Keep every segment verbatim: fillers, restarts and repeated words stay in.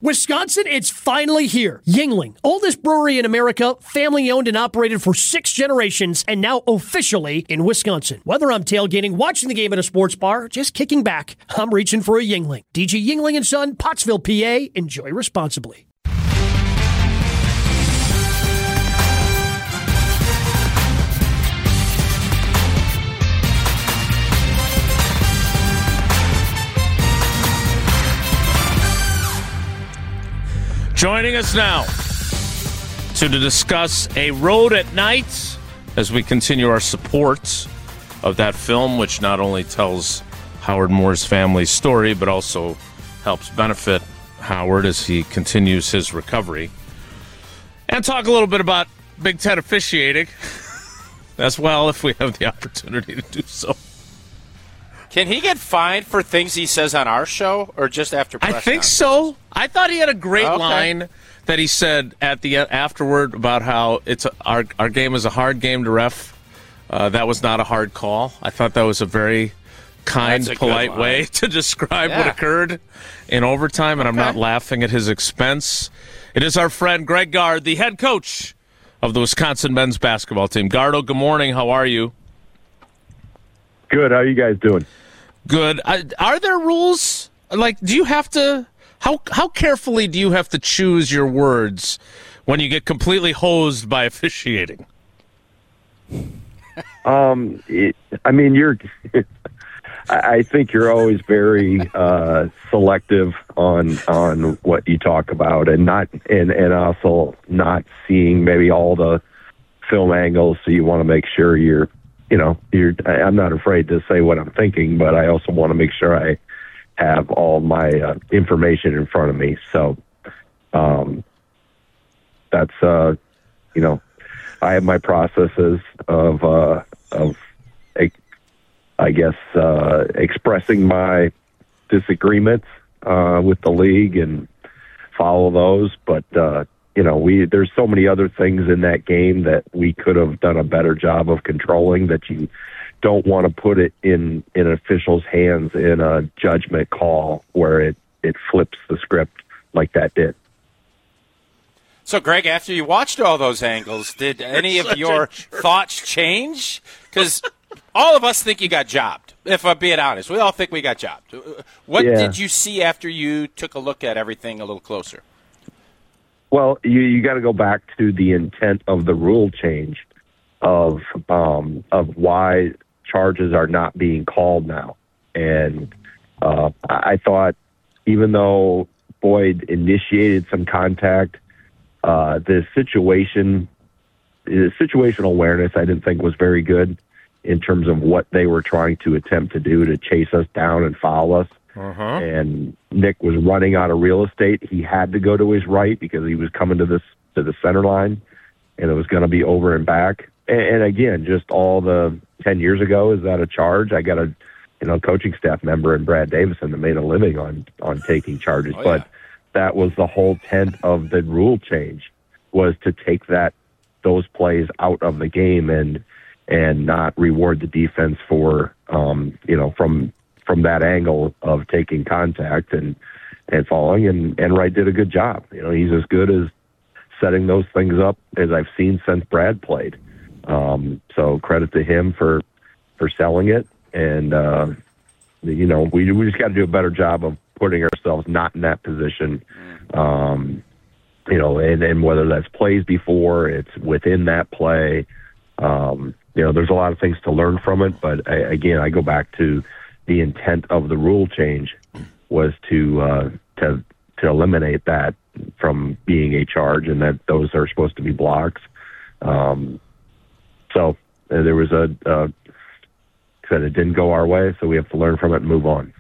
Wisconsin, it's finally here. Yuengling, oldest brewery in America, family owned and operated for six generations, and now officially in Wisconsin. Whether I'm tailgating, watching the game at a sports bar, just kicking back, I'm reaching for a Yuengling. D G Yuengling and Son, Pottsville, P A. Enjoy responsibly. Joining us now to discuss A Road at Night as we continue our support of that film, which not only tells Howard Moore's family's story, but also helps benefit Howard as he continues his recovery. And talk a little bit about Big Ten officiating as well, if we have the opportunity to do so. Can he get fined for things he says on our show, or just after press I think so. I thought he had a great okay. line that he said at the afterward about how it's a, our our game is a hard game to ref. Uh, that was not a hard call. I thought that was a very kind, a polite way to describe yeah. what occurred in overtime, and okay. I'm not laughing at his expense. It is our friend Greg Gard, the head coach of the Wisconsin men's basketball team. Gardo, good morning. How are you? Good. How are you guys doing? Good. Uh, are there rules? Like, do you have to how how carefully do you have to choose your words when you get completely hosed by officiating? Um, it, I mean, you're. I think you're always very uh, selective on on what you talk about, and not and and also not seeing maybe all the film angles. So you want to make sure you're. You know, you're, I'm not afraid to say what I'm thinking, but I also want to make sure I have all my uh, information in front of me. So um, that's, uh, you know, I have my processes of, uh, of I guess, uh, expressing my disagreements uh, with the league and follow those. But, uh, you know, we there's so many other things in that game that we could have done a better job of controlling that you don't want to put it in, in an official's hands in a judgment call where it, it flips the script like that did. So, Greg, after you watched all those angles, did any of your thoughts change? Because all of us think you got jobbed, if I'm being honest. We all think we got jobbed. What yeah. did you see after you took a look at everything a little closer? Well, you, you got to go back to the intent of the rule change of um, of why charges are not being called now. And uh, I thought even though Boyd initiated some contact, uh, the situation, the situational awareness I didn't think was very good in terms of what they were trying to attempt to do to chase us down and foul us. Uh-huh. And Nick was running out of real estate. He had to go to his right because he was coming to this to the center line, and it was going to be over and back. And, and again, just all the ten years ago, is that a charge? I got a you know coaching staff member in Brad Davison that made a living on on taking charges, oh, but yeah. that was the whole intent of the rule change, was to take that those plays out of the game and and not reward the defense for um, you know from. from that angle of taking contact and, and falling, and, and Wright did a good job. You know, he's as good as setting those things up as I've seen since Brad played. Um, so credit to him for, for selling it. And, uh, you know, we, we just got to do a better job of putting ourselves not in that position. Um, you know, and, and whether that's plays before, it's within that play. Um, you know, there's a lot of things to learn from it, but I, again, I go back to, the intent of the rule change was to uh, to to eliminate that from being a charge, and that those are supposed to be blocks. Um, so uh, there was a uh, said it didn't go our way, so we have to learn from it and move on.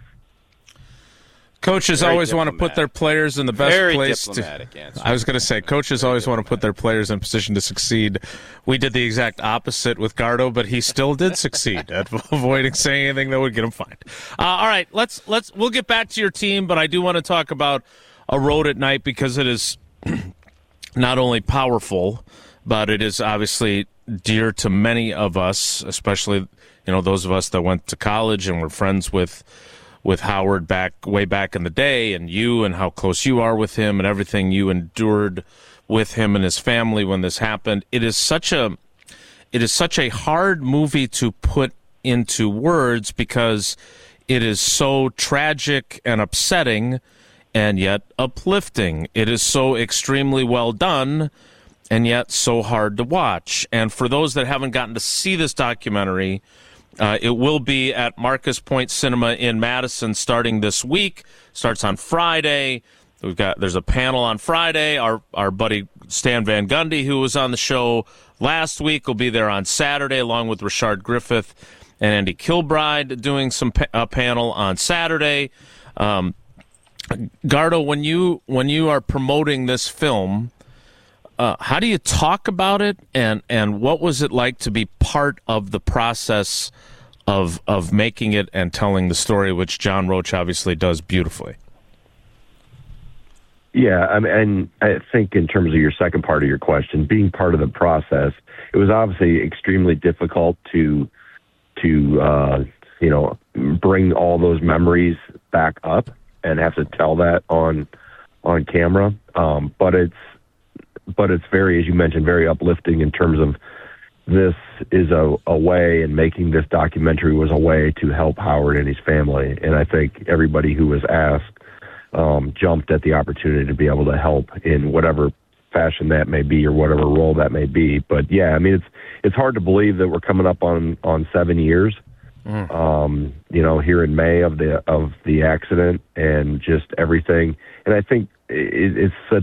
Coaches Very always diplomatic. want to put their players in the best Very place. Diplomatic To, answer. I was going to say, coaches Very always diplomatic. want to put their players in a position to succeed. We did the exact opposite with Gardo, but he still did succeed at avoiding saying anything that would get him fined. Uh, all right, let's let's we'll get back to your team, but I do want to talk about A Road at Night because it is not only powerful, but it is obviously dear to many of us, especially you know those of us that went to college and were friends with. with Howard back way back in the day, and you and how close you are with him and everything you endured with him and his family when this happened. It is such a it is such a hard movie to put into words because it is so tragic and upsetting and yet uplifting. It is so extremely well done and yet so hard to watch. And for those that haven't gotten to see this documentary, uh, it will be at Marcus Point Cinema in Madison starting this week. Starts on Friday. We've got there's a panel on Friday. Our our buddy Stan Van Gundy, who was on the show last week, will be there on Saturday, along with Rashard Griffith and Andy Kilbride doing some pa- a panel on Saturday. Um, Gardo, when you when you are promoting this film, uh, how do you talk about it, and and what was it like to be part of the process of of making it and telling the story, which John Roach obviously does beautifully? Yeah, I mean, and I think in terms of your second part of your question, being part of the process, it was obviously extremely difficult to to uh, you know bring all those memories back up and have to tell that on on camera. Um, but it's but it's very, as you mentioned, very uplifting in terms of this is a, a way, and making this documentary was a way to help Howard and his family. And I think everybody who was asked um, jumped at the opportunity to be able to help in whatever fashion that may be or whatever role that may be. But yeah, I mean, it's it's hard to believe that we're coming up on, on seven years. Mm. Um, you know, here in May of the of the accident and just everything. And I think it, it's such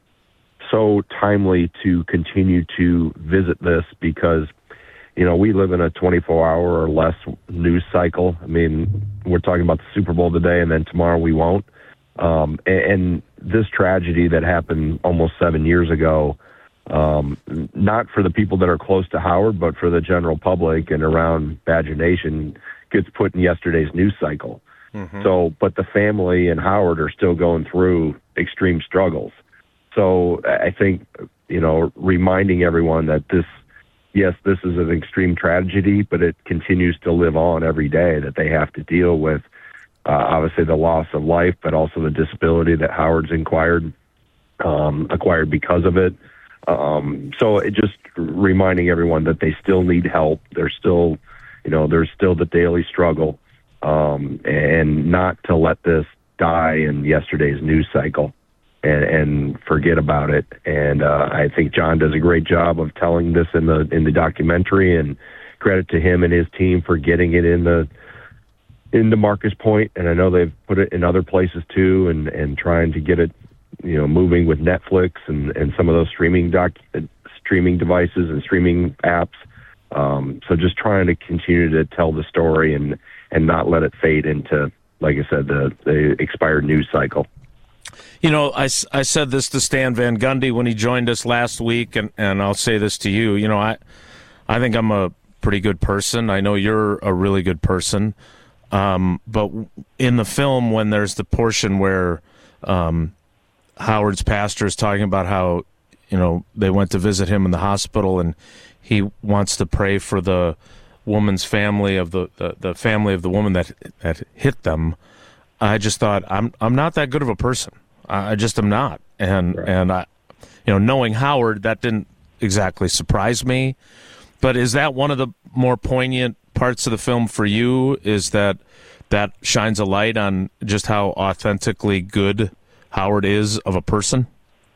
so timely to continue to visit this because, you know, we live in a twenty-four hour or less news cycle. I mean, we're talking about the Super Bowl today, and then tomorrow we won't. Um, and, and this tragedy that happened almost seven years ago, um, not for the people that are close to Howard, but for the general public and around Badger Nation, gets put in yesterday's news cycle. Mm-hmm. So, but the family and Howard are still going through extreme struggles. So I think, you know, reminding everyone that this, yes, this is an extreme tragedy, but it continues to live on every day, that they have to deal with, uh, obviously the loss of life, but also the disability that Howard's acquired, um, acquired because of it. Um, so it just reminding everyone that they still need help. There's still, you know, there's still the daily struggle, um, and not to let this die in yesterday's news cycle and, and forget about it. And uh, I think John does a great job of telling this in the in the documentary, and credit to him and his team for getting it in the in the Marcus Point. And I know they've put it in other places too, and, and trying to get it, you know, moving with Netflix and, and some of those streaming doc, streaming devices and streaming apps. Um, so just trying to continue to tell the story and, and not let it fade into, like I said, the, the expired news cycle. You know, I, I said this to Stan Van Gundy when he joined us last week, and, and I'll say this to you. You know, I I think I'm a pretty good person. I know you're a really good person. Um, but in the film, when there's the portion where um, Howard's pastor is talking about how, you know, they went to visit him in the hospital, and he wants to pray for the woman's family of the, the, the family of the woman that that hit them. I just thought, I'm I'm not that good of a person. I just am not. And right. and I, you know, knowing Howard, that didn't exactly surprise me. But is that one of the more poignant parts of the film for you? Is that that shines a light on just how authentically good Howard is of a person?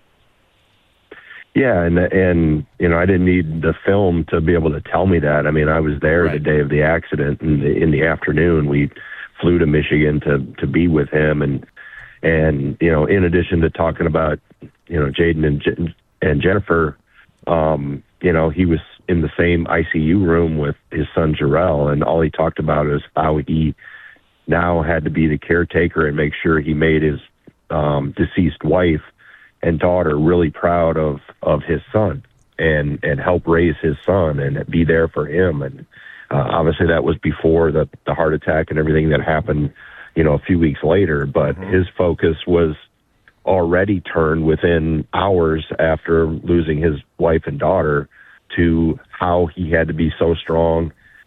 Yeah, and and you know, I didn't need the film to be able to tell me that. I mean, I was there right. the day of the accident, and in, in the afternoon we flew to Michigan to to be with him, and and you know, in addition to talking about, you know, Jaden and and Jennifer, um, you know, he was in the same I C U room with his son Jarrell, and all he talked about is how he now had to be the caretaker and make sure he made his um, deceased wife and daughter really proud of, of his son, and, and help raise his son and be there for him. And uh, obviously that was before the, the heart attack and everything that happened, you know, a few weeks later. But mm-hmm. his focus was already turned within hours after losing his wife and daughter to how he had to be so strong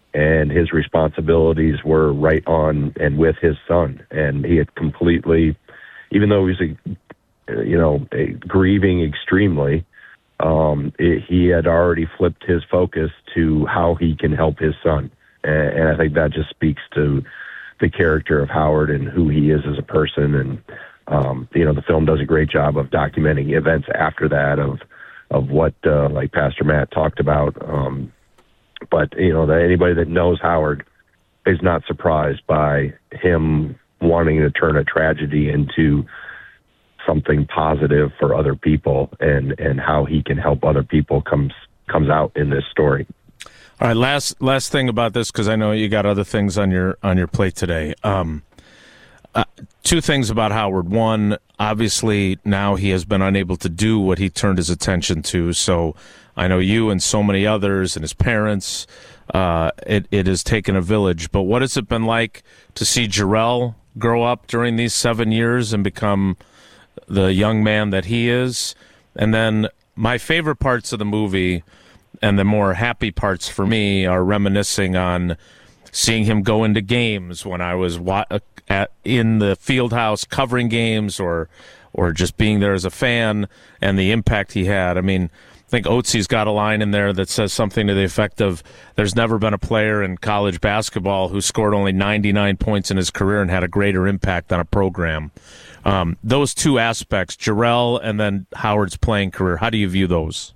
and his responsibilities were right on and with his son. And he had completely, even though he was, a, you know, a, grieving extremely, um, it, he had already flipped his focus to how he can help his son. And, and I think that just speaks to the character of Howard and who he is as a person. And, um, you know, the film does a great job of documenting events after that of, of what, uh, like Pastor Matt talked about. Um, but, you know, that anybody that knows Howard is not surprised by him wanting to turn a tragedy into something positive for other people, and, and how he can help other people comes, comes out in this story. All right, last last thing about this, because I know you got other things on your on your plate today. Um, uh, two things about Howard. One, obviously now he has been unable to do what he turned his attention to. So I know you and so many others and his parents, uh, it, it has taken a village. But what has it been like to see Jarrell grow up during these seven years and become the young man that he is? And then my favorite parts of the movie, and the more happy parts for me, are reminiscing on seeing him go into games when I was wa- at, in the field house covering games, or or just being there as a fan, and the impact he had. I mean, I think Oatsy's got a line in there that says something to the effect of, there's never been a player in college basketball who scored only ninety-nine points in his career and had a greater impact on a program. Um, those two aspects, Jarrell and then Howard's playing career, how do you view those?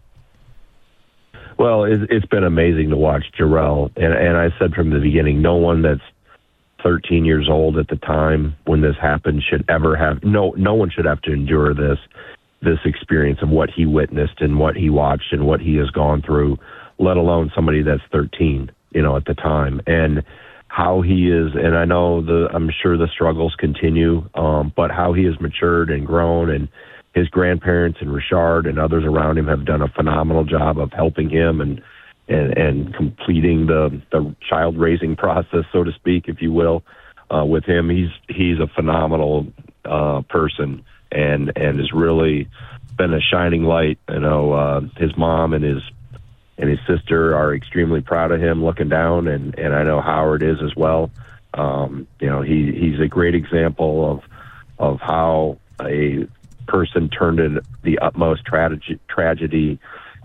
Well, it's, it's been amazing to watch Jarrell. And, and I said from the beginning, no one that's thirteen years old at the time when this happened should ever have, no, no one should have to endure this, this experience of what he witnessed and what he watched and what he has gone through, let alone somebody that's thirteen, you know, at the time. And how he is, and I know the, I'm sure the struggles continue, um, but how he has matured and grown, and his grandparents and Richard and others around him have done a phenomenal job of helping him and and, and completing the, the child raising process, so to speak, if you will, uh, with him. He's he's a phenomenal uh, person, and and has really been a shining light. You know, uh, his mom and his and his sister are extremely proud of him, looking down, and, and I know Howard is as well. Um, you know, he he's a great example of of how a person turned in the utmost tragedy, tragedy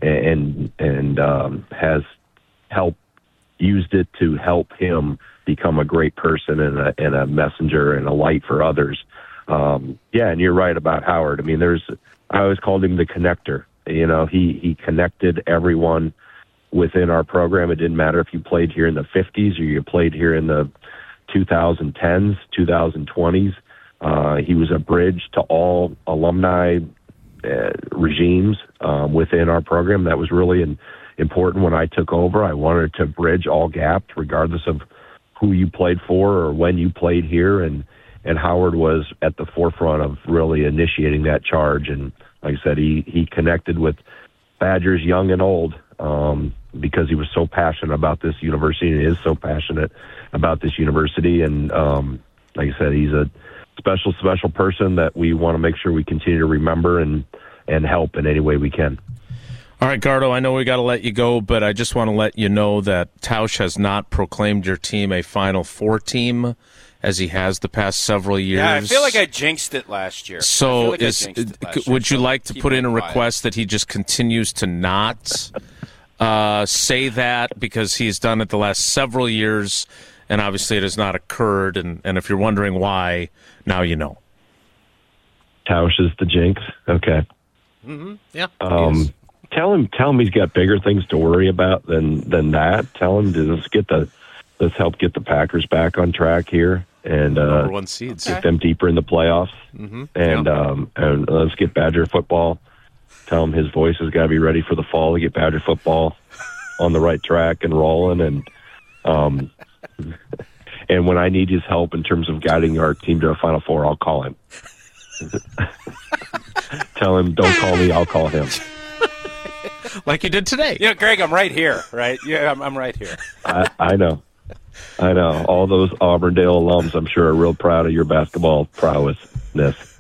and and um, has helped used it to help him become a great person and a, and a messenger and a light for others. Um, yeah, and you're right about Howard. I mean, there's I always called him the connector. You know, he he connected everyone within our program. It didn't matter if you played here in the fifties or you played here in the twenty tens, twenty twenties. Uh, he was a bridge to all alumni uh, regimes um, within our program. That was really an, important when I took over. I wanted to bridge all gaps, regardless of who you played for or when you played here. And, and Howard was at the forefront of really initiating that charge. And like I said, he, he connected with Badgers young and old um, because he was so passionate about this university, and is so passionate about this university. And um, like I said, he's a special, special person that we want to make sure we continue to remember and, and help in any way we can. All right, Gardo, I know we got to let you go, but I just want to let you know that Tausch has not proclaimed your team a Final Four team, as he has the past several years. Yeah, I feel like I jinxed it last year. So like is, would year, you so like to put in a quiet. request that he just continues to not uh, say that, because he's done it the last several years, and obviously it has not occurred, and, and if you're wondering why, now you know. Tausch is the jinx? Okay. Mm-hmm. Yeah. Um, tell him tell him he's got bigger things to worry about than, than that. Tell him to let's get the let's help get the Packers back on track here and uh, number one seeds. Get them deeper in the playoffs. Mm-hmm. And yeah. um, and let's get Badger football. Tell him his voice has got to be ready for the fall to get Badger football on the right track and rolling. And um, and when I need his help in terms of guiding our team to a Final Four, I'll call him. Tell him, don't call me, I'll call him. Like you did today. Yeah, Greg, I'm right here, right? Yeah, I'm, I'm right here. I, I know. I know. All those Auburndale alums, I'm sure, are real proud of your basketball prowess.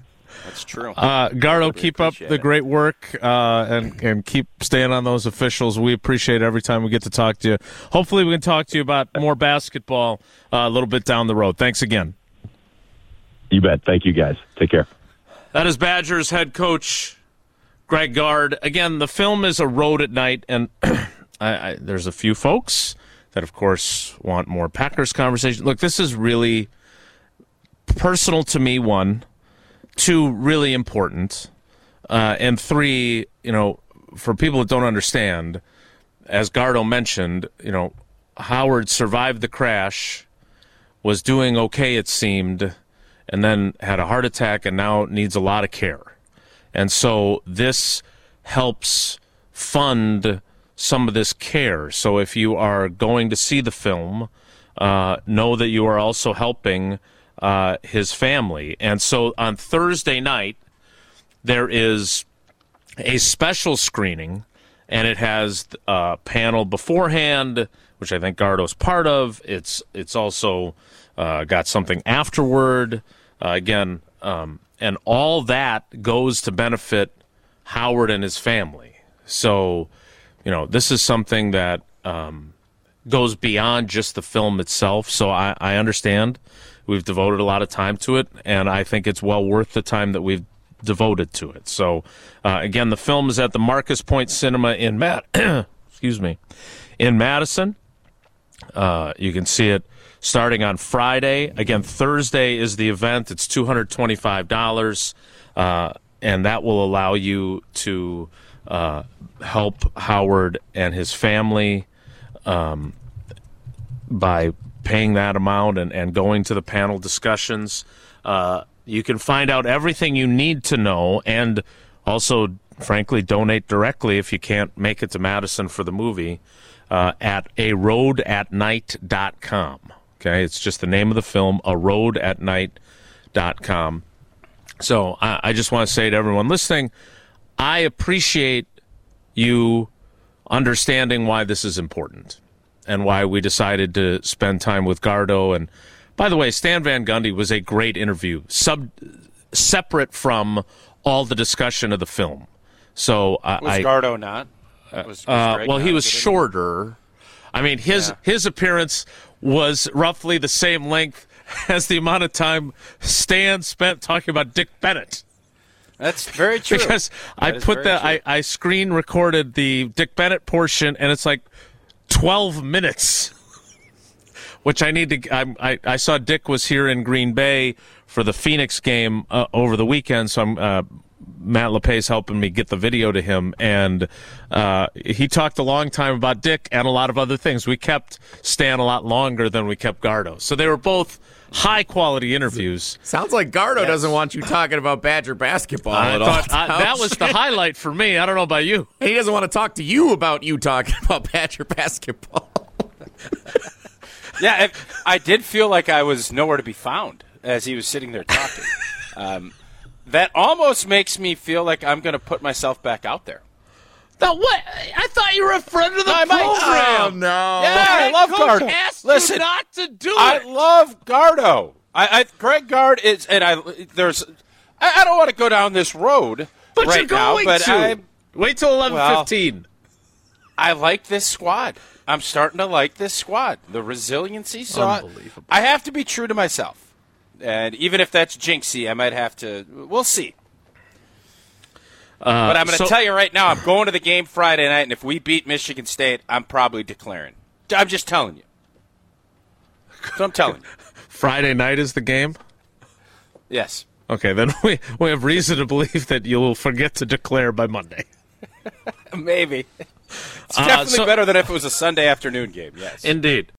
That's true. Uh, Gardo, keep up the it. great work uh, and, and keep staying on those officials. We appreciate every time we get to talk to you. Hopefully we can talk to you about more basketball uh, a little bit down the road. Thanks again. You bet. Thank you, guys. Take care. That is Badgers head coach Greg Gard. Again, the film is A Road at Night, and I, I, there's a few folks that, of course, want more Packers conversation. Look, this is really personal to me, one. Two, really important. Uh, and three, you know, for people that don't understand, as Gardo mentioned, you know, Howard survived the crash, was doing okay, it seemed, and then had a heart attack and now needs a lot of care. And so this helps fund some of this care. So if you are going to see the film, uh, know that you are also helping uh, his family. And so on Thursday night, there is a special screening, and it has a panel beforehand, which I think Gardo's part of. It's, it's also uh, got something afterward. Uh, again, um, and all that goes to benefit Howard and his family. So, you know, this is something that um, goes beyond just the film itself. So I, I understand we've devoted a lot of time to it, and I think it's well worth the time that we've devoted to it. So, uh, again, the film is at the Marcus Point Cinema in Mad- excuse me, in Madison. Uh, you can see it starting on Friday. Again, Thursday is the event. It's two hundred twenty-five dollars, uh, and that will allow you to uh, help Howard and his family um, by paying that amount and, and going to the panel discussions. Uh, you can find out everything you need to know and also, frankly, donate directly if you can't make it to Madison for the movie uh, at a road at night dot com. Okay, it's just the name of the film, a road at night dot com. So I, I just want to say to everyone listening, I appreciate you understanding why this is important and why we decided to spend time with Gardo. And by the way, Stan Van Gundy was a great interview, sub separate from all the discussion of the film. So uh, was I, Gardo not? Was, was uh, well, he was good shorter. I mean, his Yeah. his appearance was roughly the same length as the amount of time Stan spent talking about Dick Bennett. That's very true. Because That I is put very the true. I, I screen recorded the Dick Bennett portion, and it's like twelve minutes, which I need to. I I, I saw Dick was here in Green Bay for the Phoenix game uh, over the weekend, so I'm. Uh, Matt LePay's helping me get the video to him, and uh, he talked a long time about Dick and a lot of other things. We kept Stan a lot longer than we kept Gardo. So they were both high-quality interviews. Sounds like Gardo doesn't want you talking about Badger basketball I at thought all. I, that was the highlight for me. I don't know about you. And he doesn't want to talk to you about you talking about Badger basketball. Yeah, it, I did feel like I was nowhere to be found as he was sitting there talking. um, that almost makes me feel like I'm going to put myself back out there. Now, what? I thought you were a friend of the I might- program. Oh, no. Yeah, I love Coach Gardo. asked Listen, you not to do I it. love Gardo. I, I Greg Gard is, and I there's. I, I don't want to go down this road but right you're going now, but to. I Wait till eleven fifteen. I like this squad. I'm starting to like this squad. The resiliency. So I, Unbelievable. I have to be true to myself, and even if that's jinxy, I might have to. We'll see. Uh, But I'm going to so- tell you right now, I'm going to the game Friday night, and if we beat Michigan State, I'm probably declaring. I'm just telling you. So I'm telling you. Friday night is the game? Yes. Okay, then we, we have reason to believe that you'll forget to declare by Monday. Maybe. It's Uh, definitely so- better than if it was a Sunday afternoon game, yes. Indeed.